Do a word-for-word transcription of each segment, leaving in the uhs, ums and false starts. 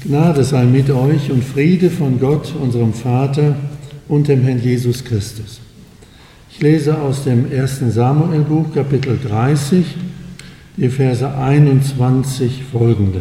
Gnade sei mit euch und Friede von Gott, unserem Vater und dem Herrn Jesus Christus. Ich lese aus dem ersten Samuelbuch, Kapitel dreißig, die Verse einundzwanzig folgende.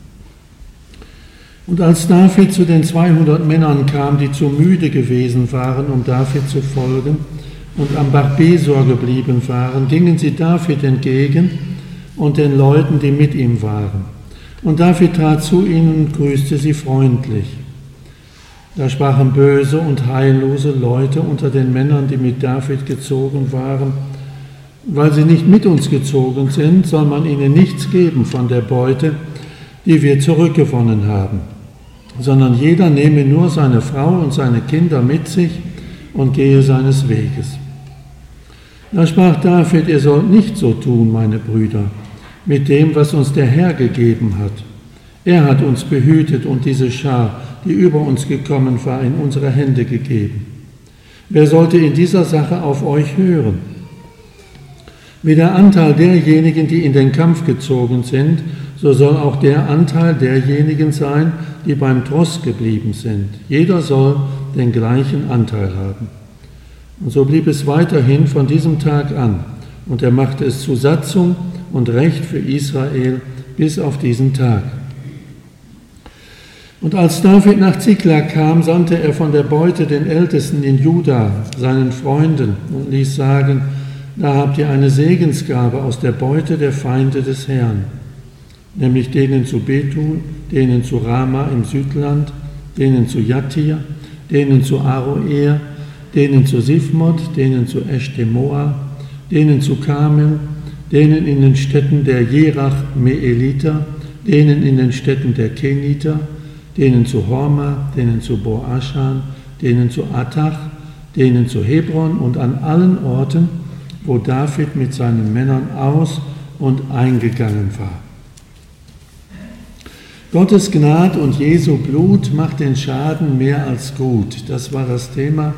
Und als David zu den zweihundert Männern kam, die zu müde gewesen waren, um David zu folgen, und am Bach Besor geblieben waren, gingen sie David entgegen und den Leuten, die mit ihm waren. Und David trat zu ihnen und grüßte sie freundlich. Da sprachen böse und heillose Leute unter den Männern, die mit David gezogen waren: Weil sie nicht mit uns gezogen sind, soll man ihnen nichts geben von der Beute, die wir zurückgewonnen haben, sondern jeder nehme nur seine Frau und seine Kinder mit sich und gehe seines Weges. Da sprach David: Ihr sollt nicht so tun, meine Brüder, mit dem, was uns der Herr gegeben hat. Er hat uns behütet und diese Schar, die über uns gekommen war, in unsere Hände gegeben. Wer sollte in dieser Sache auf euch hören? Wie der Anteil derjenigen, die in den Kampf gezogen sind, so soll auch der Anteil derjenigen sein, die beim Tross geblieben sind. Jeder soll den gleichen Anteil haben. Und so blieb es weiterhin von diesem Tag an, und er machte es zu Satzung und Recht für Israel bis auf diesen Tag. Und als David nach Ziklag kam, sandte er von der Beute den Ältesten in Juda, seinen Freunden, und ließ sagen: Da habt ihr eine Segensgabe aus der Beute der Feinde des Herrn, nämlich denen zu Bethul, denen zu Rama im Südland, denen zu Jattir, denen zu Aroer, denen zu Sifmot, denen zu Eshtemoa, denen zu Karmel, denen in den Städten der Jerach-Meeliter, denen in den Städten der Keniter, denen zu Horma, denen zu Boaschan, denen zu Attach, denen zu Hebron und an allen Orten, wo David mit seinen Männern aus- und eingegangen war. Gottes Gnade und Jesu Blut macht den Schaden mehr als gut. Das war das Thema,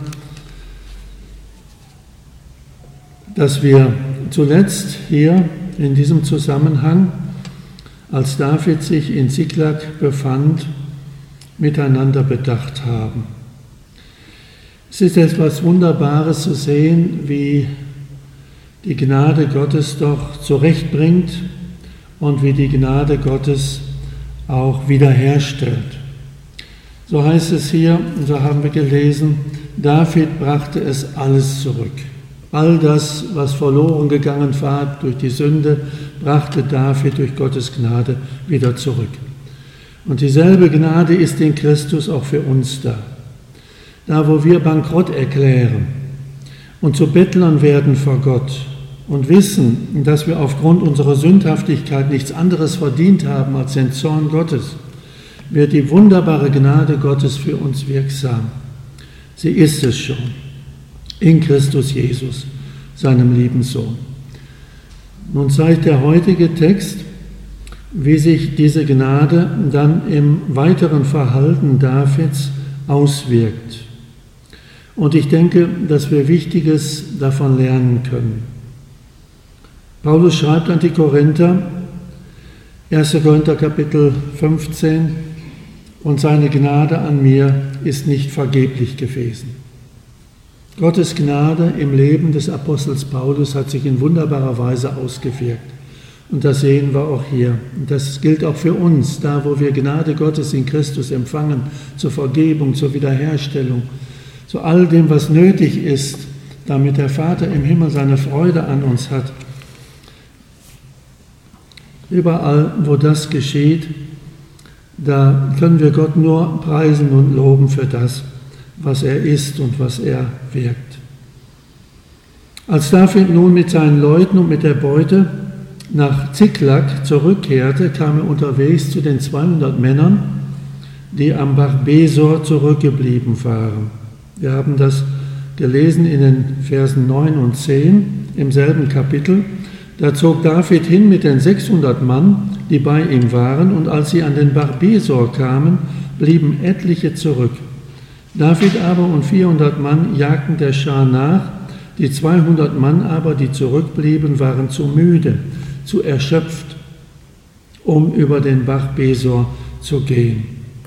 das wir zuletzt hier in diesem Zusammenhang, als David sich in Ziklag befand, miteinander bedacht haben. Es ist etwas Wunderbares zu sehen, wie die Gnade Gottes doch zurechtbringt und wie die Gnade Gottes auch wiederherstellt. So heißt es hier, und so haben wir gelesen, David brachte es alles zurück. All das, was verloren gegangen war durch die Sünde, brachte David durch Gottes Gnade wieder zurück. Und dieselbe Gnade ist in Christus auch für uns da. Da, wo wir Bankrott erklären und zu Bettlern werden vor Gott und wissen, dass wir aufgrund unserer Sündhaftigkeit nichts anderes verdient haben als den Zorn Gottes, wird die wunderbare Gnade Gottes für uns wirksam. Sie ist es schon. In Christus Jesus, seinem lieben Sohn. Nun zeigt der heutige Text, wie sich diese Gnade dann im weiteren Verhalten Davids auswirkt. Und ich denke, dass wir Wichtiges davon lernen können. Paulus schreibt an die Korinther, erster Korinther Kapitel fünfzehn, und seine Gnade an mir ist nicht vergeblich gewesen. Gottes Gnade im Leben des Apostels Paulus hat sich in wunderbarer Weise ausgewirkt. Und das sehen wir auch hier. Und das gilt auch für uns, da wo wir Gnade Gottes in Christus empfangen, zur Vergebung, zur Wiederherstellung, zu all dem, was nötig ist, damit der Vater im Himmel seine Freude an uns hat. Überall, wo das geschieht, da können wir Gott nur preisen und loben für das, was er ist und was er wirkt. Als David nun mit seinen Leuten und mit der Beute nach Ziklag zurückkehrte, kam er unterwegs zu den zweihundert Männern, die am Bach Besor zurückgeblieben waren. Wir haben das gelesen in den Versen neun und zehn im selben Kapitel. Da zog David hin mit den sechshundert Mann, die bei ihm waren, und als sie an den Bach Besor kamen, blieben etliche zurück. David aber und vierhundert Mann jagten der Schar nach, die zweihundert Mann aber, die zurückblieben, waren zu müde, zu erschöpft, um über den Bach Besor zu gehen.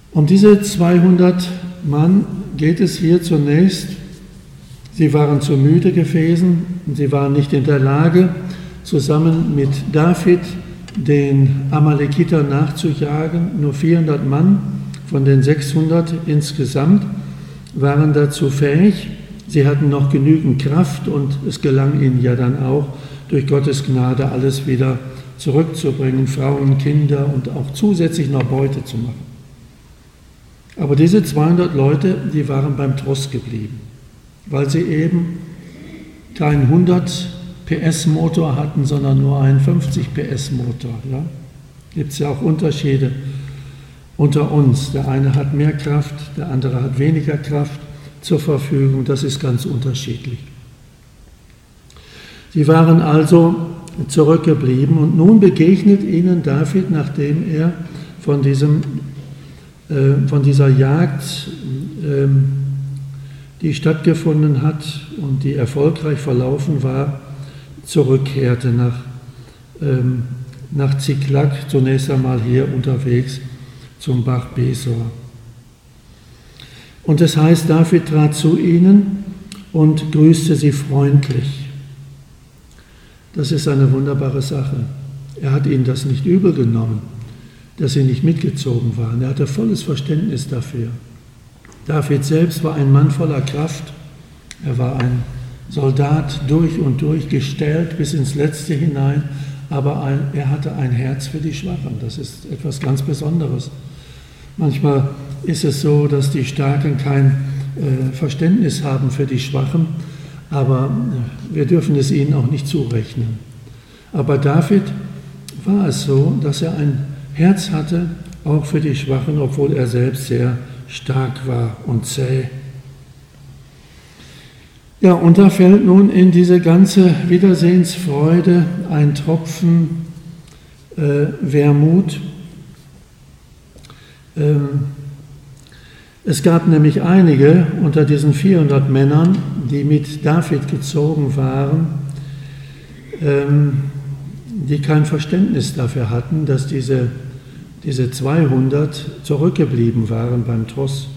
Um diese zweihundert Mann geht es hier zunächst. Sie waren zu müde gewesen und sie waren nicht in der Lage, zusammen mit David den Amalekitern nachzujagen. Nur vierhundert Mann von den sechshundert insgesamt waren dazu fähig. Sie hatten noch genügend Kraft und es gelang ihnen ja dann auch, durch Gottes Gnade alles wieder zurückzubringen, Frauen, Kinder und auch zusätzlich noch Beute zu machen. Aber diese zweihundert Leute, die waren beim Tross geblieben, weil sie eben keinen hundert P S Motor hatten, sondern nur einen fünfzig P S Motor. Ja? Gibt es ja auch Unterschiede unter uns. Der eine hat mehr Kraft, der andere hat weniger Kraft zur Verfügung. Das ist ganz unterschiedlich. Sie waren also zurückgeblieben und nun begegnet ihnen David, nachdem er von, diesem, äh, von dieser Jagd, äh, die stattgefunden hat und die erfolgreich verlaufen war, zurückkehrte nach, ähm, nach Ziklag, zunächst einmal hier unterwegs zum Bach Besor. Und es heißt, David trat zu ihnen und grüßte sie freundlich. Das ist eine wunderbare Sache. Er hat ihnen das nicht übel genommen, dass sie nicht mitgezogen waren. Er hatte volles Verständnis dafür. David selbst war ein Mann voller Kraft. Er war ein Soldat durch und durch, gestählt bis ins Letzte hinein, aber ein, er hatte ein Herz für die Schwachen. Das ist etwas ganz Besonderes. Manchmal ist es so, dass die Starken kein äh, Verständnis haben für die Schwachen, aber wir dürfen es ihnen auch nicht zurechnen. Aber David war es so, dass er ein Herz hatte, auch für die Schwachen, obwohl er selbst sehr stark war und zäh. Ja, und da fällt nun in diese ganze Wiedersehensfreude ein Tropfen äh, Wermut. Ähm, es gab nämlich einige unter diesen vierhundert Männern, die mit David gezogen waren, ähm, die kein Verständnis dafür hatten, dass diese, diese zweihundert zurückgeblieben waren beim Tross.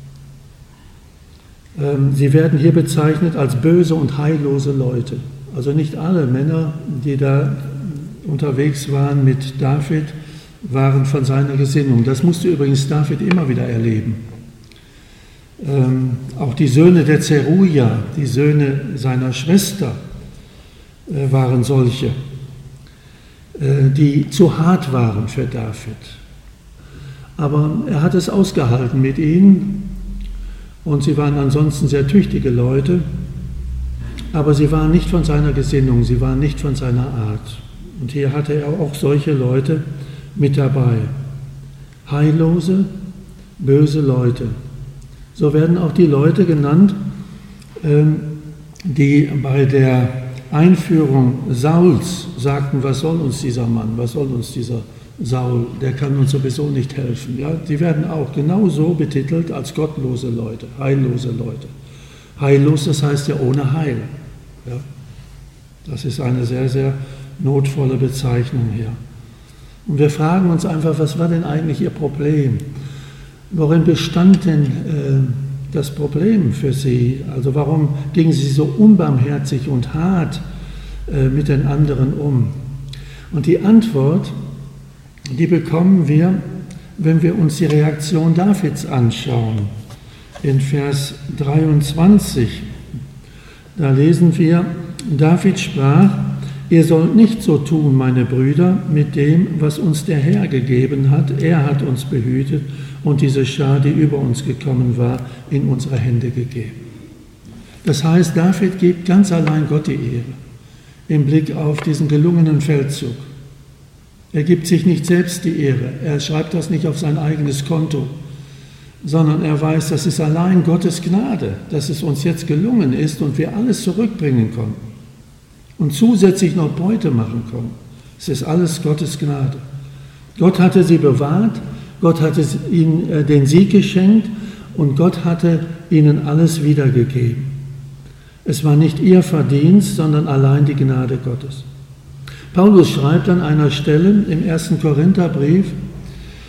Ähm, sie werden hier bezeichnet als böse und heillose Leute. Also nicht alle Männer, die da unterwegs waren mit David, waren von seiner Gesinnung. Das musste übrigens David immer wieder erleben. Ähm, auch die Söhne der Zeruja, die Söhne seiner Schwester, äh, waren solche, äh, die zu hart waren für David. Aber er hat es ausgehalten mit ihnen und sie waren ansonsten sehr tüchtige Leute, aber sie waren nicht von seiner Gesinnung, sie waren nicht von seiner Art. Und hier hatte er auch solche Leute mit dabei. Heillose, böse Leute. So werden auch die Leute genannt, die bei der Einführung Sauls sagten, was soll uns dieser Mann, was soll uns dieser Saul, der kann uns sowieso nicht helfen. Ja, die werden auch genauso betitelt als gottlose Leute, heillose Leute. Heillos, das heißt ja ohne Heil. Ja, das ist eine sehr, sehr notvolle Bezeichnung hier. Und wir fragen uns einfach, was war denn eigentlich ihr Problem? Worin bestand denn äh, das Problem für sie? Also warum gingen sie so unbarmherzig und hart äh, mit den anderen um? Und die Antwort, die bekommen wir, wenn wir uns die Reaktion Davids anschauen. In Vers dreiundzwanzig, da lesen wir, David sprach, ihr sollt nicht so tun, meine Brüder, mit dem, was uns der Herr gegeben hat. Er hat uns behütet und diese Schar, die über uns gekommen war, in unsere Hände gegeben. Das heißt, David gibt ganz allein Gott die Ehre im Blick auf diesen gelungenen Feldzug. Er gibt sich nicht selbst die Ehre, er schreibt das nicht auf sein eigenes Konto, sondern er weiß, das ist allein Gottes Gnade, dass es uns jetzt gelungen ist und wir alles zurückbringen konnten und zusätzlich noch Beute machen konnten. Es ist alles Gottes Gnade. Gott hatte sie bewahrt, Gott hatte ihnen den Sieg geschenkt und Gott hatte ihnen alles wiedergegeben. Es war nicht ihr Verdienst, sondern allein die Gnade Gottes. Paulus schreibt an einer Stelle im ersten Korintherbrief,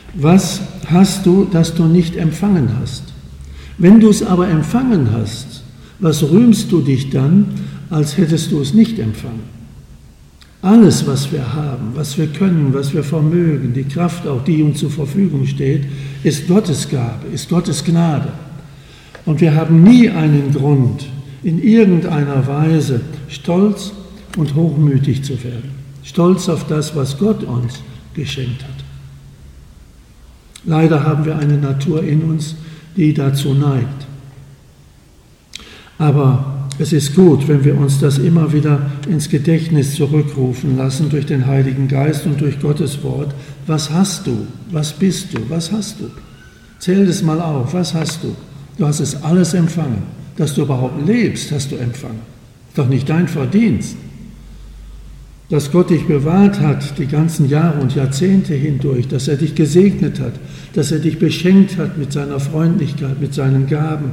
Was hast du, das du nicht empfangen hast? Wenn du es aber empfangen hast, was rühmst du dich dann, als hättest du es nicht empfangen? Alles, was wir haben, was wir können, was wir vermögen, die Kraft auch, die uns zur Verfügung steht, ist Gottes Gabe, ist Gottes Gnade. Und wir haben nie einen Grund, in irgendeiner Weise stolz und hochmütig zu werden. Stolz auf das, was Gott uns geschenkt hat. Leider haben wir eine Natur in uns, die dazu neigt. Aber es ist gut, wenn wir uns das immer wieder ins Gedächtnis zurückrufen lassen durch den Heiligen Geist und durch Gottes Wort. Was hast du? Was bist du? Was hast du? Zähl es mal auf. Was hast du? Du hast es alles empfangen. Dass du überhaupt lebst, hast du empfangen. Ist doch nicht dein Verdienst. Dass Gott dich bewahrt hat, die ganzen Jahre und Jahrzehnte hindurch, dass er dich gesegnet hat, dass er dich beschenkt hat mit seiner Freundlichkeit, mit seinen Gaben.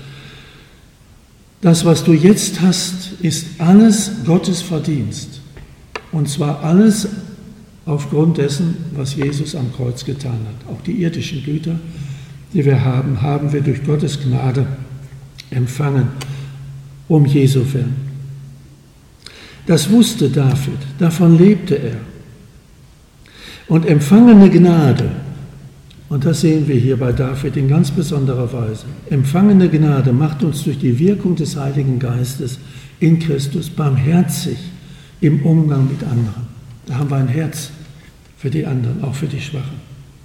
Das, was du jetzt hast, ist alles Gottes Verdienst. Und zwar alles aufgrund dessen, was Jesus am Kreuz getan hat. Auch die irdischen Güter, die wir haben, haben wir durch Gottes Gnade empfangen, um Jesu willen. Das wusste David, davon lebte er. Und empfangene Gnade, und das sehen wir hier bei David in ganz besonderer Weise, empfangene Gnade macht uns durch die Wirkung des Heiligen Geistes in Christus barmherzig im Umgang mit anderen. Da haben wir ein Herz für die anderen, auch für die Schwachen.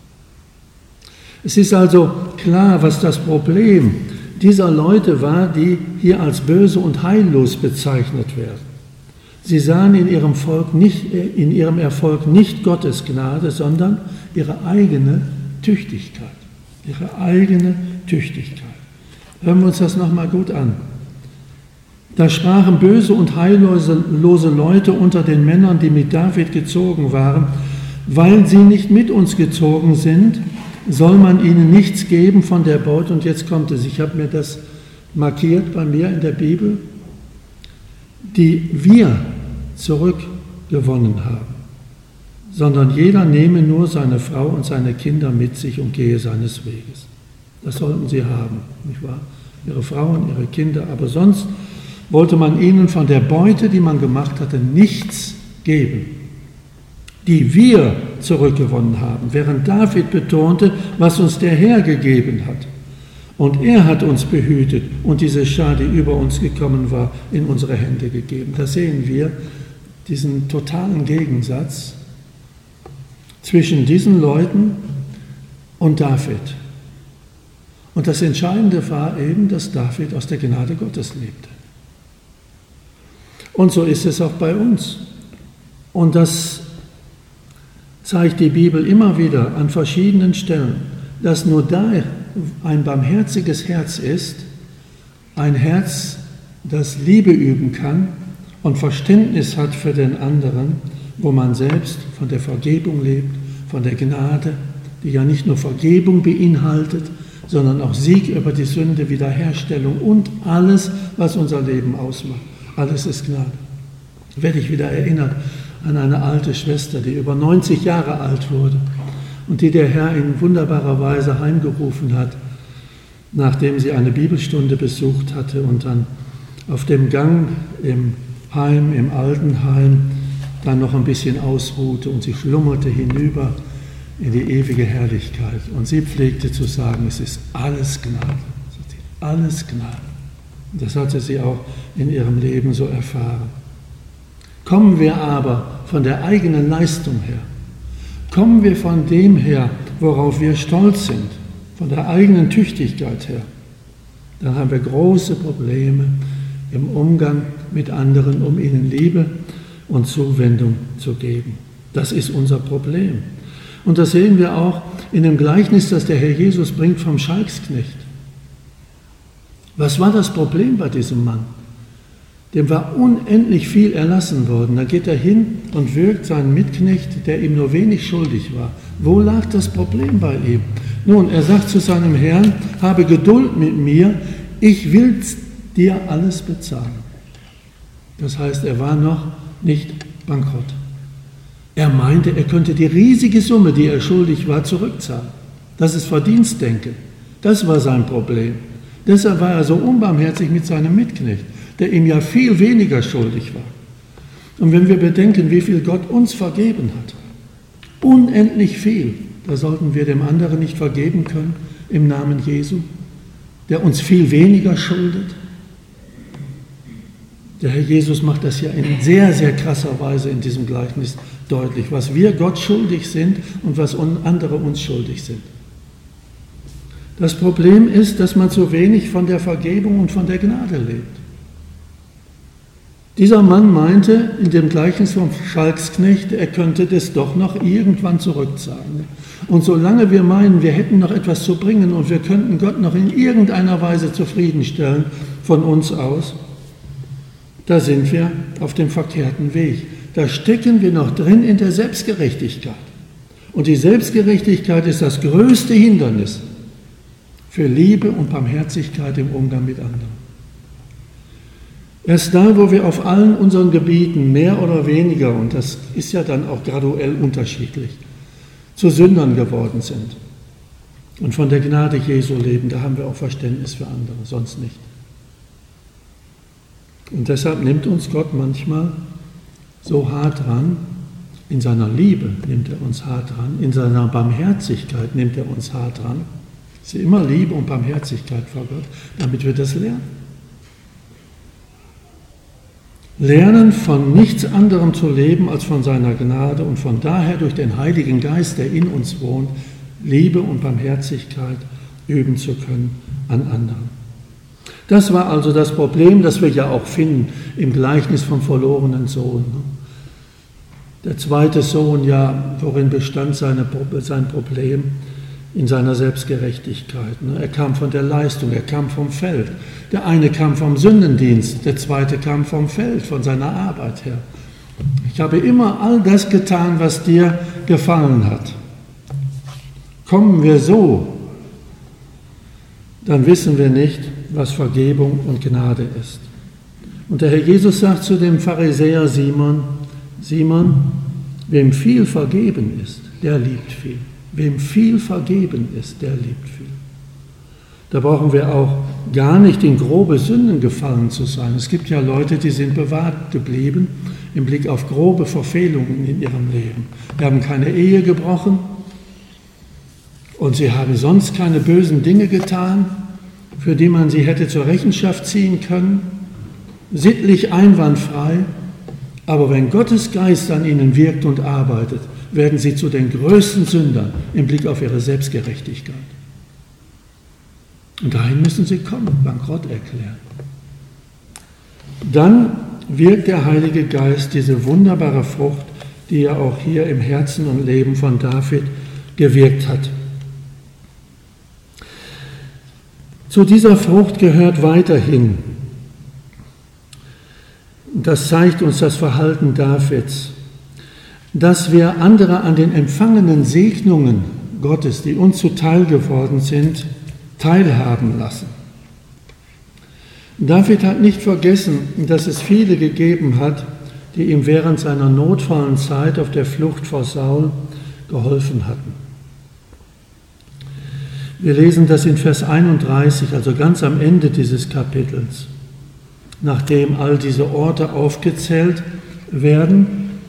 Es ist also klar, was das Problem dieser Leute war, die hier als böse und heillos bezeichnet werden. Sie sahen in ihrem Volk nicht, in ihrem Erfolg nicht Gottes Gnade, sondern ihre eigene Tüchtigkeit. Ihre eigene Tüchtigkeit. Hören wir uns das nochmal gut an. Da sprachen böse und heillose Leute unter den Männern, die mit David gezogen waren, weil sie nicht mit uns gezogen sind, soll man ihnen nichts geben von der Beute. Und jetzt kommt es, ich habe mir das markiert bei mir in der Bibel, die wir zurückgewonnen haben, sondern jeder nehme nur seine Frau und seine Kinder mit sich und gehe seines Weges. Das sollten sie haben, nicht wahr? Ihre Frauen, ihre Kinder, aber sonst wollte man ihnen von der Beute, die man gemacht hatte, nichts geben, die wir zurückgewonnen haben, während David betonte, was uns der Herr gegeben hat. Und er hat uns behütet und diese Schar, die über uns gekommen war, in unsere Hände gegeben. Da sehen wir diesen totalen Gegensatz zwischen diesen Leuten und David. Und das Entscheidende war eben, dass David aus der Gnade Gottes lebte. Und so ist es auch bei uns. Und das zeigt die Bibel immer wieder an verschiedenen Stellen, dass nur da ein barmherziges Herz ist, ein Herz, das Liebe üben kann und Verständnis hat für den anderen, wo man selbst von der Vergebung lebt, von der Gnade, die ja nicht nur Vergebung beinhaltet, sondern auch Sieg über die Sünde, Wiederherstellung und alles, was unser Leben ausmacht. Alles ist Gnade. Da werde ich wieder erinnert an eine alte Schwester, die über neunzig Jahre alt wurde und die der Herr in wunderbarer Weise heimgerufen hat, nachdem sie eine Bibelstunde besucht hatte und dann auf dem Gang im Heim, im Altenheim, dann noch ein bisschen ausruhte und sie schlummerte hinüber in die ewige Herrlichkeit. Und sie pflegte zu sagen, es ist alles Gnade. Alles Gnade. Das hatte sie auch in ihrem Leben so erfahren. Kommen wir aber von der eigenen Leistung her, kommen wir von dem her, worauf wir stolz sind, von der eigenen Tüchtigkeit her, dann haben wir große Probleme im Umgang mit anderen, um ihnen Liebe und Zuwendung zu geben. Das ist unser Problem. Und das sehen wir auch in dem Gleichnis, das der Herr Jesus bringt vom Schalksknecht. Was war das Problem bei diesem Mann? Dem war unendlich viel erlassen worden. Da geht er hin und würgt seinen Mitknecht, der ihm nur wenig schuldig war. Wo lag das Problem bei ihm? Nun, er sagt zu seinem Herrn, habe Geduld mit mir, ich will dir alles bezahlen. Das heißt, er war noch nicht bankrott. Er meinte, er könnte die riesige Summe, die er schuldig war, zurückzahlen. Das ist Verdienstdenken. Das war sein Problem. Deshalb war er so unbarmherzig mit seinem Mitknecht, der ihm ja viel weniger schuldig war. Und wenn wir bedenken, wie viel Gott uns vergeben hat, unendlich viel, da sollten wir dem anderen nicht vergeben können im Namen Jesu, der uns viel weniger schuldet. Der Herr Jesus macht das ja in sehr, sehr krasser Weise in diesem Gleichnis deutlich, was wir Gott schuldig sind und was andere uns schuldig sind. Das Problem ist, dass man zu wenig von der Vergebung und von der Gnade lebt. Dieser Mann meinte in dem Gleichnis vom Schalksknecht, er könnte das doch noch irgendwann zurückzahlen. Und solange wir meinen, wir hätten noch etwas zu bringen und wir könnten Gott noch in irgendeiner Weise zufriedenstellen von uns aus, da sind wir auf dem verkehrten Weg. Da stecken wir noch drin in der Selbstgerechtigkeit. Und die Selbstgerechtigkeit ist das größte Hindernis für Liebe und Barmherzigkeit im Umgang mit anderen. Erst da, wo wir auf allen unseren Gebieten mehr oder weniger, und das ist ja dann auch graduell unterschiedlich, zu Sündern geworden sind und von der Gnade Jesu leben, da haben wir auch Verständnis für andere, sonst nicht. Und deshalb nimmt uns Gott manchmal so hart dran, in seiner Liebe nimmt er uns hart dran, in seiner Barmherzigkeit nimmt er uns hart dran. Es ist immer Liebe und Barmherzigkeit vor Gott, damit wir das lernen. Lernen, von nichts anderem zu leben als von seiner Gnade und von daher durch den Heiligen Geist, der in uns wohnt, Liebe und Barmherzigkeit üben zu können an anderen. Das war also das Problem, das wir ja auch finden im Gleichnis vom verlorenen Sohn. Der zweite Sohn, ja, worin bestand seine, sein Problem? In seiner Selbstgerechtigkeit. Er kam von der Leistung, er kam vom Feld. Der eine kam vom Sündendienst, der zweite kam vom Feld, von seiner Arbeit her. Ich habe immer all das getan, was dir gefallen hat. Kommen wir so, dann wissen wir nicht, was Vergebung und Gnade ist. Und der Herr Jesus sagt zu dem Pharisäer Simon, Simon, wem viel vergeben ist, der liebt viel. Wem viel vergeben ist, der liebt viel. Da brauchen wir auch gar nicht in grobe Sünden gefallen zu sein. Es gibt ja Leute, die sind bewahrt geblieben im Blick auf grobe Verfehlungen in ihrem Leben. Sie haben keine Ehe gebrochen und sie haben sonst keine bösen Dinge getan, für die man sie hätte zur Rechenschaft ziehen können. Sittlich einwandfrei, aber wenn Gottes Geist an ihnen wirkt und arbeitet, werden sie zu den größten Sündern im Blick auf ihre Selbstgerechtigkeit. Und dahin müssen sie kommen, Bankrott erklären. Dann wirkt der Heilige Geist diese wunderbare Frucht, die er auch hier im Herzen und Leben von David gewirkt hat. Zu dieser Frucht gehört weiterhin, das zeigt uns das Verhalten Davids, dass wir andere an den empfangenen Segnungen Gottes, die uns zuteil geworden sind, teilhaben lassen. David hat nicht vergessen, dass es viele gegeben hat, die ihm während seiner notvollen Zeit auf der Flucht vor Saul geholfen hatten. Wir lesen das in Vers einunddreißig, also ganz am Ende dieses Kapitels, nachdem all diese Orte aufgezählt werden,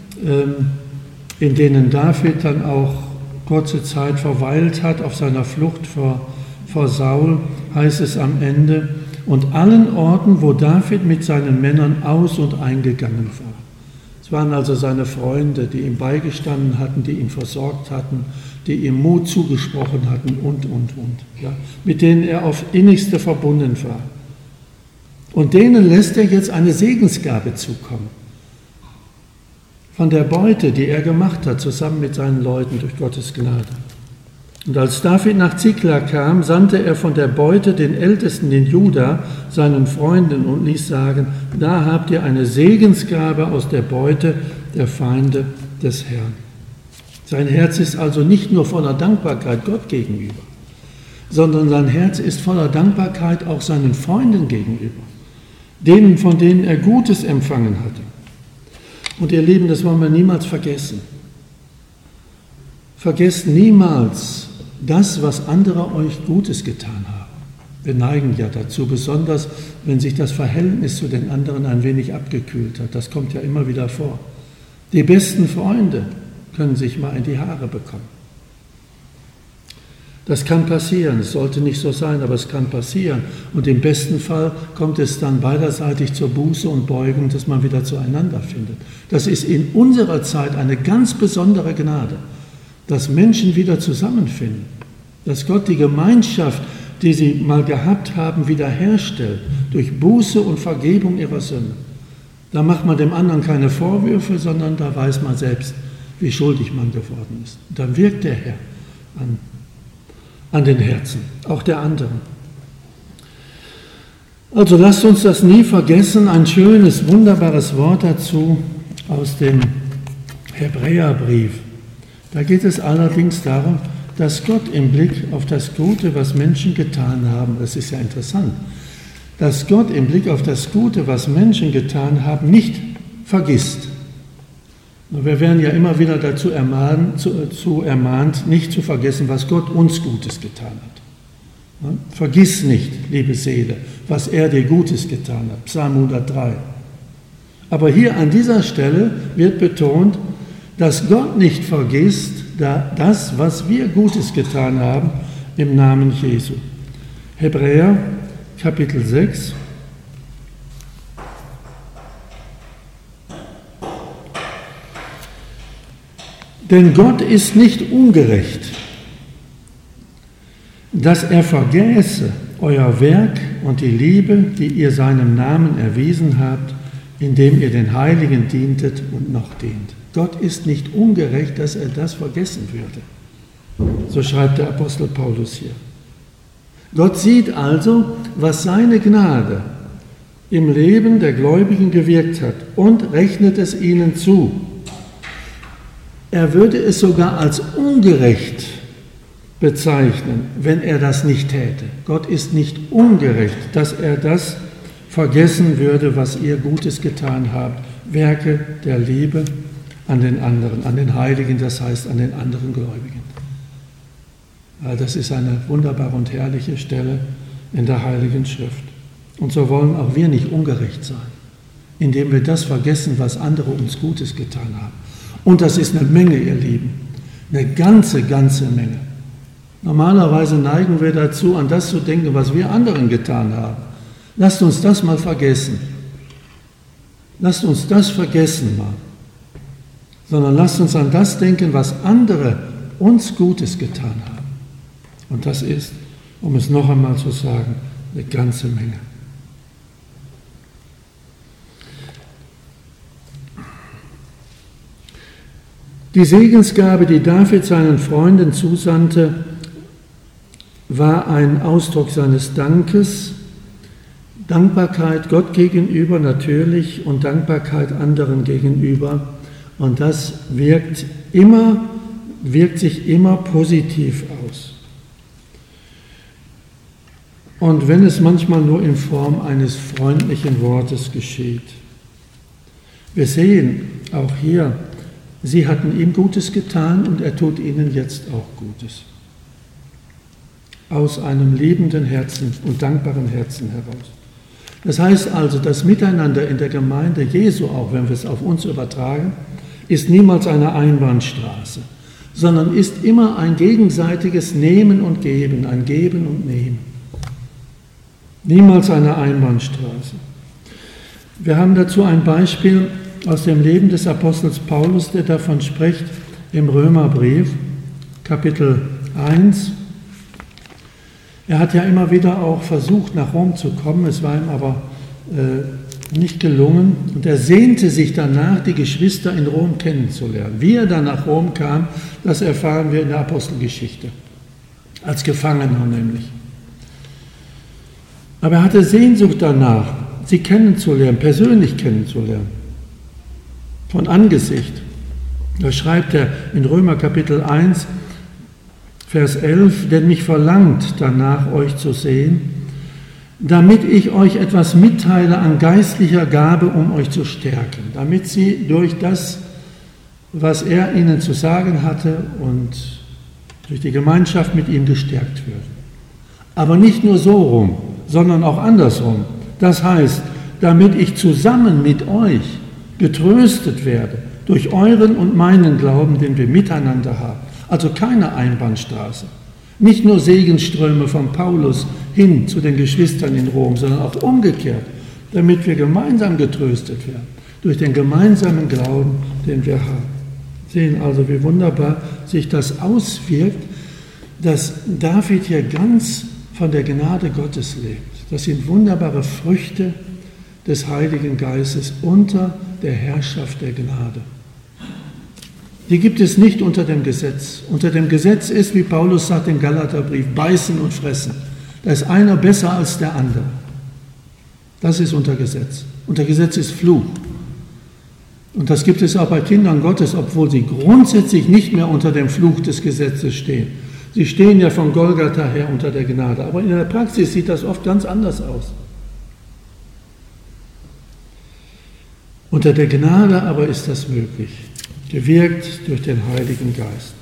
in denen David dann auch kurze Zeit verweilt hat auf seiner Flucht vor, vor Saul, heißt es am Ende, und allen Orten, wo David mit seinen Männern aus- und eingegangen war. Es waren also seine Freunde, die ihm beigestanden hatten, die ihn versorgt hatten, die ihm Mut zugesprochen hatten und, und, und, ja, mit denen er auf innigste verbunden war. Und denen lässt er jetzt eine Segensgabe zukommen. Von der Beute, die er gemacht hat, zusammen mit seinen Leuten durch Gottes Gnade. Und als David nach Ziklag kam, sandte er von der Beute den Ältesten in Juda, seinen Freunden, und ließ sagen, da habt ihr eine Segensgabe aus der Beute der Feinde des Herrn. Sein Herz ist also nicht nur voller Dankbarkeit Gott gegenüber, sondern sein Herz ist voller Dankbarkeit auch seinen Freunden gegenüber, denen, von denen er Gutes empfangen hatte. Und ihr Lieben, das wollen wir niemals vergessen. Vergesst niemals das, was andere euch Gutes getan haben. Wir neigen ja dazu, besonders wenn sich das Verhältnis zu den anderen ein wenig abgekühlt hat. Das kommt ja immer wieder vor. Die besten Freunde können sich mal in die Haare bekommen. Das kann passieren, es sollte nicht so sein, aber es kann passieren. Und im besten Fall kommt es dann beiderseitig zur Buße und Beugung, dass man wieder zueinander findet. Das ist in unserer Zeit eine ganz besondere Gnade, dass Menschen wieder zusammenfinden, dass Gott die Gemeinschaft, die sie mal gehabt haben, wiederherstellt, durch Buße und Vergebung ihrer Sünden. Da macht man dem anderen keine Vorwürfe, sondern da weiß man selbst, wie schuldig man geworden ist. Und dann wirkt der Herr an, an den Herzen, auch der anderen. Also lasst uns das nie vergessen, ein schönes, wunderbares Wort dazu aus dem Hebräerbrief. Da geht es allerdings darum, dass Gott im Blick auf das Gute, was Menschen getan haben, das ist ja interessant, dass Gott im Blick auf das Gute, was Menschen getan haben, nicht vergisst. Wir werden ja immer wieder dazu ermahnt, zu, zu ermahnt, nicht zu vergessen, was Gott uns Gutes getan hat. Vergiss nicht, liebe Seele, was er dir Gutes getan hat. Psalm hundertdrei. Aber hier an dieser Stelle wird betont, dass Gott nicht vergisst, das, was wir Gutes getan haben, im Namen Jesu. Hebräer, Kapitel sechs. Denn Gott ist nicht ungerecht, dass er vergäße euer Werk und die Liebe, die ihr seinem Namen erwiesen habt, indem ihr den Heiligen dientet und noch dient. Gott ist nicht ungerecht, dass er das vergessen würde. So schreibt der Apostel Paulus hier. Gott sieht also, was seine Gnade im Leben der Gläubigen gewirkt hat und rechnet es ihnen zu. Er würde es sogar als ungerecht bezeichnen, wenn er das nicht täte. Gott ist nicht ungerecht, dass er das vergessen würde, was ihr Gutes getan habt. Werke der Liebe an den anderen, an den Heiligen, das heißt an den anderen Gläubigen. Das ist eine wunderbare und herrliche Stelle in der Heiligen Schrift. Und so wollen auch wir nicht ungerecht sein, indem wir das vergessen, was andere uns Gutes getan haben. Und das ist eine Menge, ihr Lieben, eine ganze, ganze Menge. Normalerweise neigen wir dazu, an das zu denken, was wir anderen getan haben. Lasst uns das mal vergessen. Lasst uns das vergessen mal. Sondern lasst uns an das denken, was andere uns Gutes getan haben. Und das ist, um es noch einmal zu sagen, eine ganze Menge. Die Segensgabe, die David seinen Freunden zusandte, war ein Ausdruck seines Dankes, Dankbarkeit Gott gegenüber natürlich und Dankbarkeit anderen gegenüber. Und das wirkt immer, wirkt sich immer positiv aus. Und wenn es manchmal nur in Form eines freundlichen Wortes geschieht. Wir sehen auch hier, sie hatten ihm Gutes getan und er tut ihnen jetzt auch Gutes. Aus einem liebenden Herzen und dankbaren Herzen heraus. Das heißt also, das Miteinander in der Gemeinde Jesu, auch wenn wir es auf uns übertragen, ist niemals eine Einbahnstraße, sondern ist immer ein gegenseitiges Nehmen und Geben, ein Geben und Nehmen. Niemals eine Einbahnstraße. Wir haben dazu ein Beispiel aus dem Leben des Apostels Paulus, der davon spricht, im Römerbrief, Kapitel eins. Er hat ja immer wieder auch versucht, nach Rom zu kommen, es war ihm aber äh, nicht gelungen. Und er sehnte sich danach, die Geschwister in Rom kennenzulernen. Wie er dann nach Rom kam, das erfahren wir in der Apostelgeschichte, als Gefangener nämlich. Aber er hatte Sehnsucht danach, sie kennenzulernen, persönlich kennenzulernen, von Angesicht. Da schreibt er in Römer Kapitel eins, Vers elf, denn mich verlangt danach, euch zu sehen, damit ich euch etwas mitteile an geistlicher Gabe, um euch zu stärken, damit sie durch das was er ihnen zu sagen hatte und durch die Gemeinschaft mit ihm gestärkt wird. Aber nicht nur so rum, sondern auch andersrum. Das heißt, damit ich zusammen mit euch getröstet werde durch euren und meinen Glauben, den wir miteinander haben. Also keine Einbahnstraße. Nicht nur Segenströme von Paulus hin zu den Geschwistern in Rom, sondern auch umgekehrt, damit wir gemeinsam getröstet werden durch den gemeinsamen Glauben, den wir haben. Sehen also, wie wunderbar sich das auswirkt, dass David hier ganz von der Gnade Gottes lebt. Das sind wunderbare Früchte des Heiligen Geistes unter der Herrschaft der Gnade. Die gibt es nicht unter dem Gesetz. Unter dem Gesetz ist, wie Paulus sagt im Galaterbrief, beißen und fressen. Da ist einer besser als der andere. Das ist unter Gesetz. Unter Gesetz ist Fluch. Und das gibt es auch bei Kindern Gottes, obwohl sie grundsätzlich nicht mehr unter dem Fluch des Gesetzes stehen. Sie stehen ja von Golgatha her unter der Gnade. Aber in der Praxis sieht das oft ganz anders aus. Unter der Gnade aber ist das möglich, gewirkt durch den Heiligen Geist.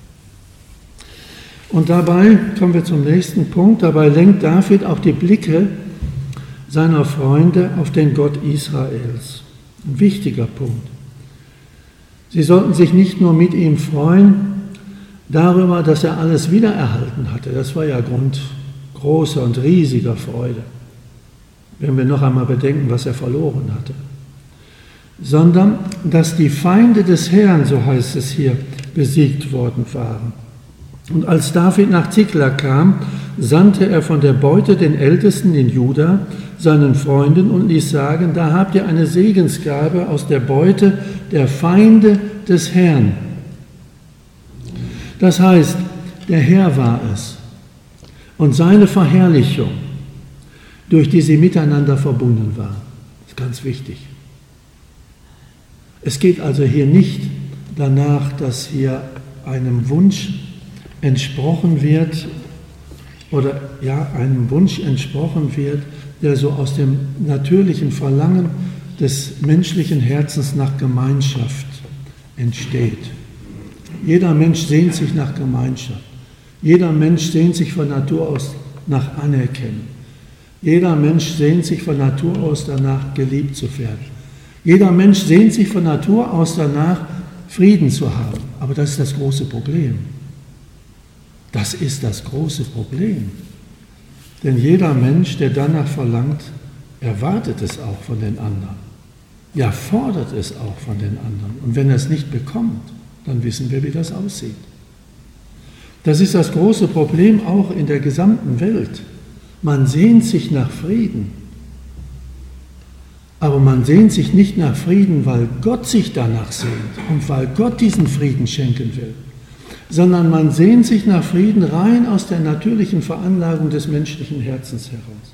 Und dabei kommen wir zum nächsten Punkt. Dabei lenkt David auch die Blicke seiner Freunde auf den Gott Israels. Ein wichtiger Punkt. Sie sollten sich nicht nur mit ihm freuen darüber, dass er alles wiedererhalten hatte. Das war ja Grund großer und riesiger Freude, wenn wir noch einmal bedenken, was er verloren hatte. Sondern, dass die Feinde des Herrn, so heißt es hier, besiegt worden waren. Und als David nach Ziklag kam, sandte er von der Beute den Ältesten in Juda, seinen Freunden, und ließ sagen, da habt ihr eine Segensgabe aus der Beute der Feinde des Herrn. Das heißt, der Herr war es und seine Verherrlichung, durch die sie miteinander verbunden waren. Das ist ganz wichtig. Es geht also hier nicht danach, dass hier einem Wunsch entsprochen wird, oder ja, einem Wunsch entsprochen wird, der so aus dem natürlichen Verlangen des menschlichen Herzens nach Gemeinschaft entsteht. Jeder Mensch sehnt sich nach Gemeinschaft. Jeder Mensch sehnt sich von Natur aus nach Anerkennung. Jeder Mensch sehnt sich von Natur aus danach, geliebt zu werden. Jeder Mensch sehnt sich von Natur aus danach, Frieden zu haben. Aber das ist das große Problem. Das ist das große Problem. Denn jeder Mensch, der danach verlangt, erwartet es auch von den anderen. Ja, fordert es auch von den anderen. Und wenn er es nicht bekommt, dann wissen wir, wie das aussieht. Das ist das große Problem auch in der gesamten Welt. Man sehnt sich nach Frieden. Aber man sehnt sich nicht nach Frieden, weil Gott sich danach sehnt und weil Gott diesen Frieden schenken will, sondern man sehnt sich nach Frieden rein aus der natürlichen Veranlagung des menschlichen Herzens heraus.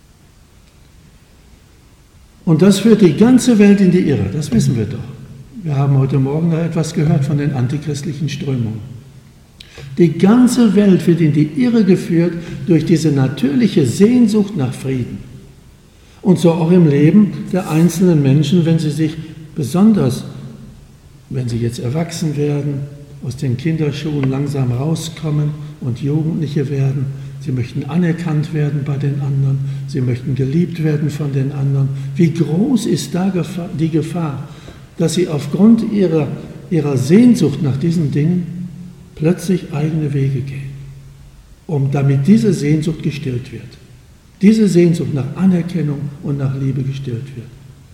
Und das führt die ganze Welt in die Irre, das wissen wir doch. Wir haben heute Morgen da etwas gehört von den antichristlichen Strömungen. Die ganze Welt wird in die Irre geführt durch diese natürliche Sehnsucht nach Frieden. Und so auch im Leben der einzelnen Menschen, wenn sie sich besonders, wenn sie jetzt erwachsen werden, aus den Kinderschuhen langsam rauskommen und Jugendliche werden. Sie möchten anerkannt werden bei den anderen, sie möchten geliebt werden von den anderen. Wie groß ist da die Gefahr, dass sie aufgrund ihrer, ihrer Sehnsucht nach diesen Dingen plötzlich eigene Wege gehen, um damit diese Sehnsucht gestillt wird. Diese Sehnsucht nach Anerkennung und nach Liebe gestillt wird.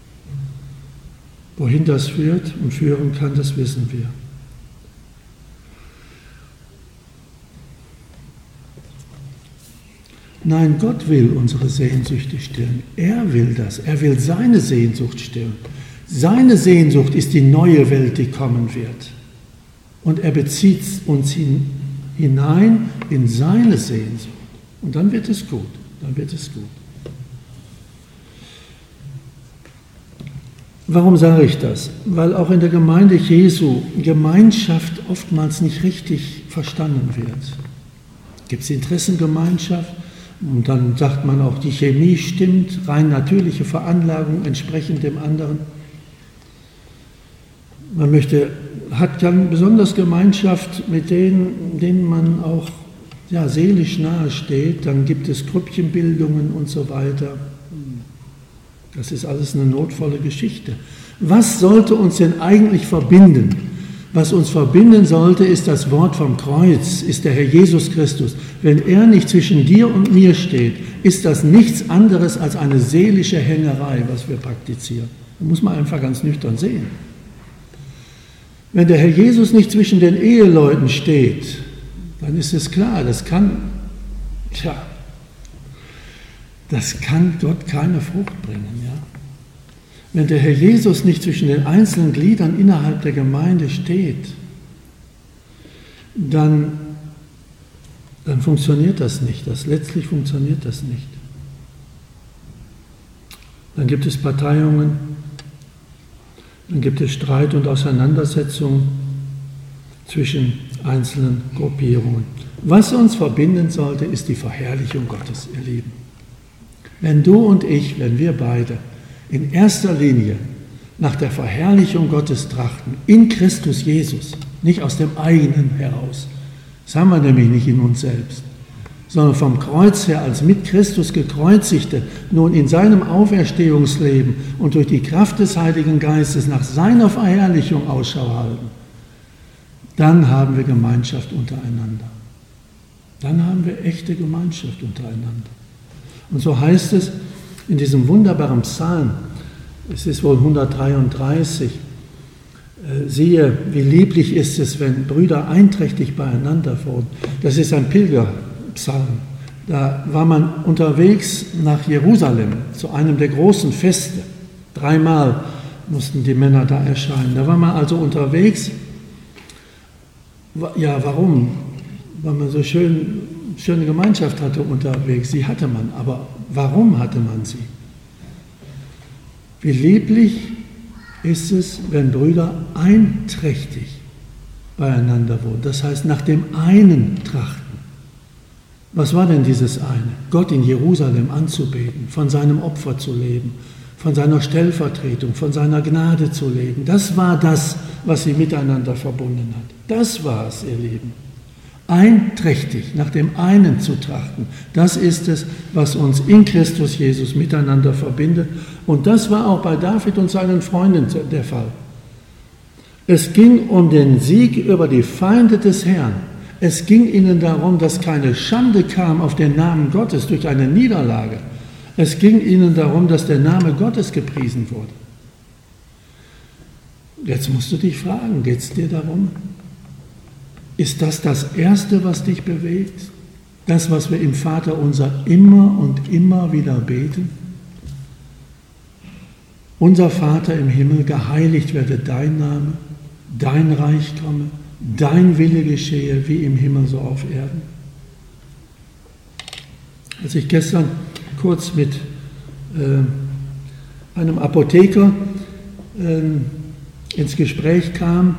Wohin das führt und führen kann, das wissen wir. Nein, Gott will unsere Sehnsüchte stillen. Er will das. Er will seine Sehnsucht stillen. Seine Sehnsucht ist die neue Welt, die kommen wird. Und er bezieht uns hin, hinein in seine Sehnsucht. Und dann wird es gut. Dann wird es gut. Warum sage ich das? Weil auch in der Gemeinde Jesu Gemeinschaft oftmals nicht richtig verstanden wird. Gibt es Interessengemeinschaft? Und dann sagt man auch, die Chemie stimmt, rein natürliche Veranlagung entsprechend dem anderen. Man möchte hat dann besonders Gemeinschaft mit denen, denen man auch ja, seelisch nahe steht. Dann gibt es Grüppchenbildungen und so weiter. Das ist alles eine notvolle Geschichte. Was sollte uns denn eigentlich verbinden? Was uns verbinden sollte, ist das Wort vom Kreuz, ist der Herr Jesus Christus. Wenn er nicht zwischen dir und mir steht, ist das nichts anderes als eine seelische Hängerei, was wir praktizieren. Das muss man einfach ganz nüchtern sehen. Wenn der Herr Jesus nicht zwischen den Eheleuten steht, dann ist es klar, das kann, tja, das kann dort keine Frucht bringen. Ja? Wenn der Herr Jesus nicht zwischen den einzelnen Gliedern innerhalb der Gemeinde steht, dann, dann funktioniert das nicht. Das, letztlich funktioniert das nicht. Dann gibt es Parteiungen, dann gibt es Streit und Auseinandersetzungen zwischen einzelnen Gruppierungen. Was uns verbinden sollte, ist die Verherrlichung Gottes, ihr Lieben. Wenn du und ich, wenn wir beide in erster Linie nach der Verherrlichung Gottes trachten, in Christus Jesus, nicht aus dem eigenen heraus, das haben wir nämlich nicht in uns selbst, sondern vom Kreuz her als mit Christus gekreuzigte, nun in seinem Auferstehungsleben und durch die Kraft des Heiligen Geistes nach seiner Verherrlichung Ausschau halten, dann haben wir Gemeinschaft untereinander. Dann haben wir echte Gemeinschaft untereinander. Und so heißt es in diesem wunderbaren Psalm, es ist wohl hundertdreiunddreißig, äh, siehe, wie lieblich ist es, wenn Brüder einträchtig beieinander wohnen. Das ist ein Pilgerpsalm. Da war man unterwegs nach Jerusalem zu einem der großen Feste. Dreimal mussten die Männer da erscheinen. Da war man also unterwegs. Ja, warum? Weil man so schön, schöne Gemeinschaft hatte unterwegs. Sie hatte man, aber warum hatte man sie? Wie lieblich ist es, wenn Brüder einträchtig beieinander wohnen. Das heißt, nach dem einen trachten. Was war denn dieses eine? Gott in Jerusalem anzubeten, von seinem Opfer zu leben, von seiner Stellvertretung, von seiner Gnade zu leben. Das war das, was sie miteinander verbunden hat. Das war es, ihr Lieben. Einträchtig nach dem einen zu trachten, das ist es, was uns in Christus Jesus miteinander verbindet. Und das war auch bei David und seinen Freunden der Fall. Es ging um den Sieg über die Feinde des Herrn. Es ging ihnen darum, dass keine Schande kam auf den Namen Gottes durch eine Niederlage. Es ging ihnen darum, dass der Name Gottes gepriesen wurde. Jetzt musst du dich fragen, geht es dir darum? Ist das das Erste, was dich bewegt? Das, was wir im Vater unser immer und immer wieder beten? Unser Vater im Himmel, geheiligt werde dein Name, dein Reich komme, dein Wille geschehe, wie im Himmel so auf Erden. Als ich gestern kurz mit äh, einem Apotheker äh, ins Gespräch kam,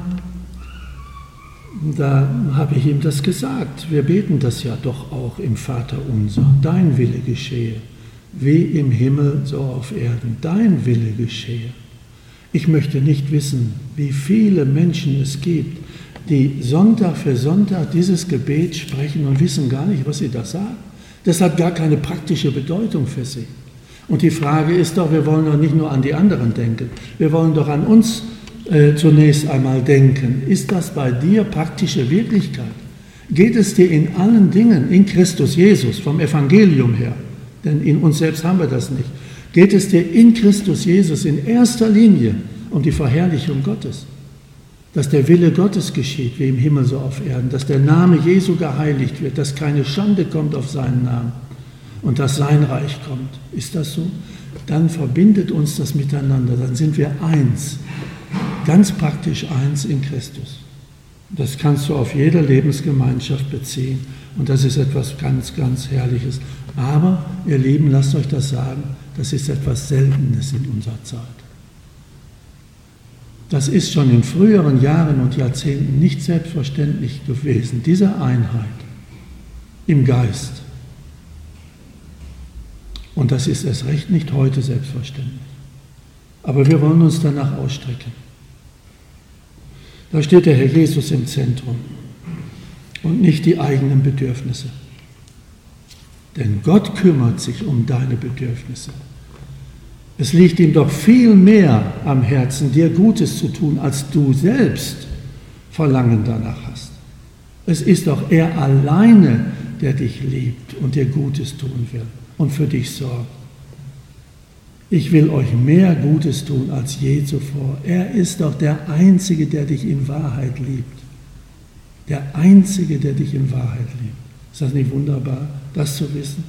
da habe ich ihm das gesagt. Wir beten das ja doch auch im Vater unser. Dein Wille geschehe, wie im Himmel so auf Erden. Dein Wille geschehe. Ich möchte nicht wissen, wie viele Menschen es gibt, die Sonntag für Sonntag dieses Gebet sprechen und wissen gar nicht, was sie da sagen. Das hat gar keine praktische Bedeutung für sie. Und die Frage ist doch, wir wollen doch nicht nur an die anderen denken, wir wollen doch an uns äh, zunächst einmal denken. Ist das bei dir praktische Wirklichkeit? Geht es dir in allen Dingen in Christus Jesus, vom Evangelium her, denn in uns selbst haben wir das nicht, geht es dir in Christus Jesus in erster Linie um die Verherrlichung Gottes? Dass der Wille Gottes geschieht, wie im Himmel so auf Erden, dass der Name Jesu geheiligt wird, dass keine Schande kommt auf seinen Namen und dass sein Reich kommt. Ist das so? Dann verbindet uns das miteinander, dann sind wir eins, ganz praktisch eins in Christus. Das kannst du auf jede Lebensgemeinschaft beziehen und das ist etwas ganz, ganz Herrliches. Aber, ihr Lieben, lasst euch das sagen, das ist etwas Seltenes in unserer Zeit. Das ist schon in früheren Jahren und Jahrzehnten nicht selbstverständlich gewesen, diese Einheit im Geist. Und das ist erst recht nicht heute selbstverständlich. Aber wir wollen uns danach ausstrecken. Da steht der Herr Jesus im Zentrum und nicht die eigenen Bedürfnisse. Denn Gott kümmert sich um deine Bedürfnisse. Es liegt ihm doch viel mehr am Herzen, dir Gutes zu tun, als du selbst Verlangen danach hast. Es ist doch er alleine, der dich liebt und dir Gutes tun will und für dich sorgt. Ich will euch mehr Gutes tun als je zuvor. Er ist doch der Einzige, der dich in Wahrheit liebt. Der Einzige, der dich in Wahrheit liebt. Ist das nicht wunderbar, das zu wissen?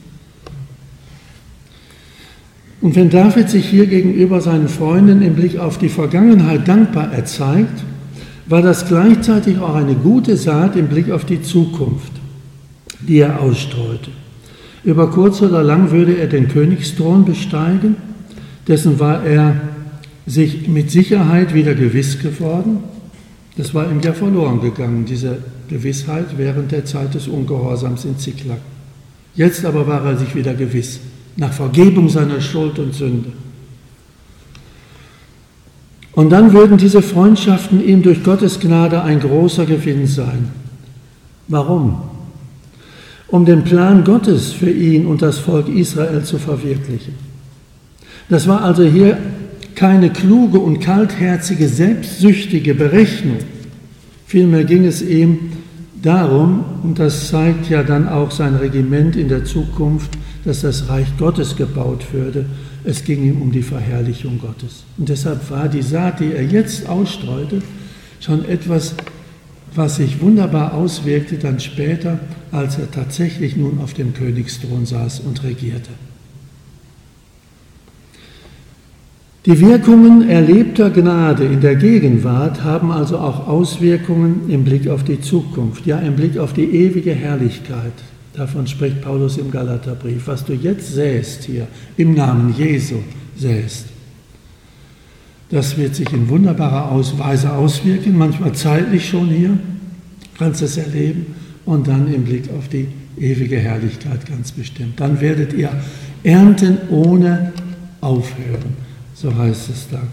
Und wenn David sich hier gegenüber seinen Freunden im Blick auf die Vergangenheit dankbar erzeigt, war das gleichzeitig auch eine gute Saat im Blick auf die Zukunft, die er ausstreute. Über kurz oder lang würde er den Königsthron besteigen, dessen war er sich mit Sicherheit wieder gewiss geworden. Das war ihm ja verloren gegangen, diese Gewissheit während der Zeit des Ungehorsams in Ziklag. Jetzt aber war er sich wieder gewiss, nach Vergebung seiner Schuld und Sünde. Und dann würden diese Freundschaften ihm durch Gottes Gnade ein großer Gewinn sein. Warum? Um den Plan Gottes für ihn und das Volk Israel zu verwirklichen. Das war also hier keine kluge und kaltherzige, selbstsüchtige Berechnung. Vielmehr ging es ihm darum, und das zeigt ja dann auch sein Regiment in der Zukunft, dass das Reich Gottes gebaut würde. Es ging ihm um die Verherrlichung Gottes. Und deshalb war die Saat, die er jetzt ausstreute, schon etwas, was sich wunderbar auswirkte dann später, als er tatsächlich nun auf dem Königsthron saß und regierte. Die Wirkungen erlebter Gnade in der Gegenwart haben also auch Auswirkungen im Blick auf die Zukunft, ja im Blick auf die ewige Herrlichkeit. Davon spricht Paulus im Galaterbrief. Was du jetzt säst hier, im Namen Jesu säst, das wird sich in wunderbarer Weise auswirken, manchmal zeitlich schon hier, kannst du es erleben, und dann im Blick auf die ewige Herrlichkeit ganz bestimmt. Dann werdet ihr ernten ohne aufhören, so heißt es da.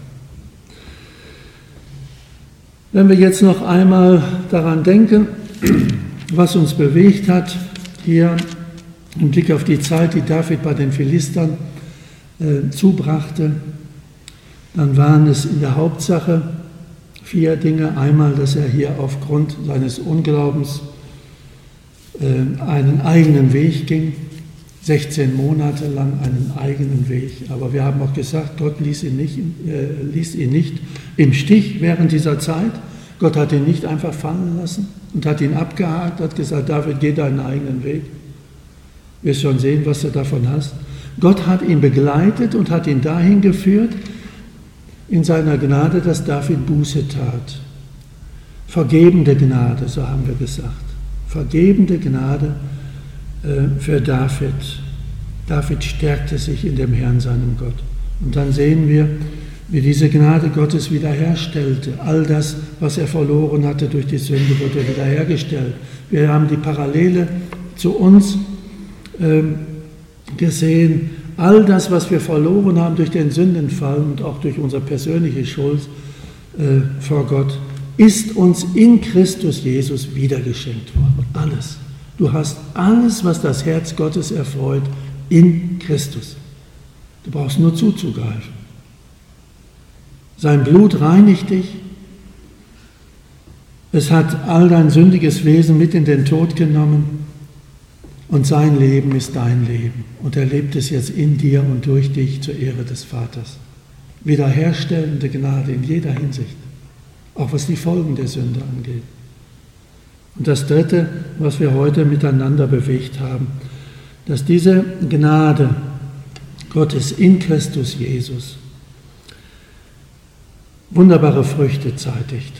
Wenn wir jetzt noch einmal daran denken, was uns bewegt hat, hier im Blick auf die Zeit, die David bei den Philistern äh, zubrachte, dann waren es in der Hauptsache vier Dinge. Einmal, dass er hier aufgrund seines Unglaubens äh, einen eigenen Weg ging, sechzehn Monate lang einen eigenen Weg. Aber wir haben auch gesagt, Gott ließ ihn nicht, äh, ließ ihn nicht im Stich während dieser Zeit. Gott hat ihn nicht einfach fallen lassen und hat ihn abgehakt, hat gesagt, David, geh deinen eigenen Weg. Du wirst schon sehen, was du davon hast. Gott hat ihn begleitet und hat ihn dahin geführt, in seiner Gnade, dass David Buße tat. Vergebende Gnade, so haben wir gesagt. Vergebende Gnade äh, für David. David stärkte sich in dem Herrn, seinem Gott. Und dann sehen wir, wie diese Gnade Gottes wiederherstellte. All das, was er verloren hatte durch die Sünde, wurde wiederhergestellt. Wir haben die Parallele zu uns ähm, gesehen. All das, was wir verloren haben durch den Sündenfall und auch durch unsere persönliche Schuld äh, vor Gott, ist uns in Christus Jesus wiedergeschenkt worden. Alles. Du hast alles, was das Herz Gottes erfreut, in Christus. Du brauchst nur zuzugreifen. Sein Blut reinigt dich. Es hat all dein sündiges Wesen mit in den Tod genommen. Und sein Leben ist dein Leben. Und er lebt es jetzt in dir und durch dich zur Ehre des Vaters. Wiederherstellende Gnade in jeder Hinsicht. Auch was die Folgen der Sünde angeht. Und das Dritte, was wir heute miteinander bewegt haben, dass diese Gnade Gottes in Christus Jesus wunderbare Früchte zeitigt.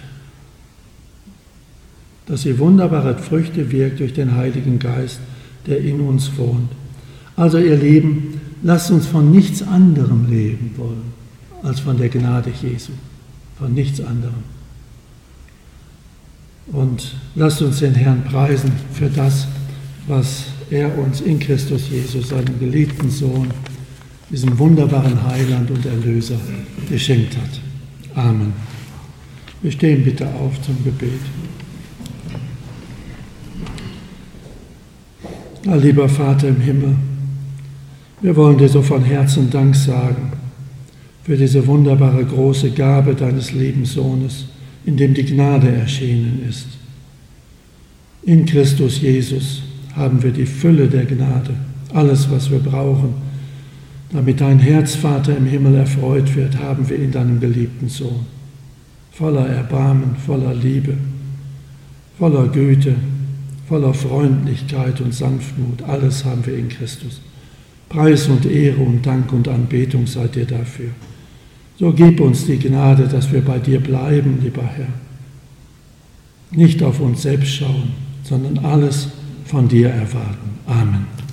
Dass sie wunderbare Früchte wirkt durch den Heiligen Geist, der in uns wohnt. Also ihr Lieben, lasst uns von nichts anderem leben wollen, als von der Gnade Jesu. Von nichts anderem. Und lasst uns den Herrn preisen für das, was er uns in Christus Jesus, seinem geliebten Sohn, diesem wunderbaren Heiland und Erlöser, geschenkt hat. Amen. Wir stehen bitte auf zum Gebet. Ja, lieber Vater im Himmel, wir wollen dir so von Herzen Dank sagen für diese wunderbare große Gabe deines lieben Sohnes, in dem die Gnade erschienen ist. In Christus Jesus haben wir die Fülle der Gnade, alles, was wir brauchen. Damit dein Herz, Vater im Himmel, erfreut wird, haben wir in deinem geliebten Sohn. Voller Erbarmen, voller Liebe, voller Güte, voller Freundlichkeit und Sanftmut, alles haben wir in Christus. Preis und Ehre und Dank und Anbetung sei dir dafür. So gib uns die Gnade, dass wir bei dir bleiben, lieber Herr. Nicht auf uns selbst schauen, sondern alles von dir erwarten. Amen.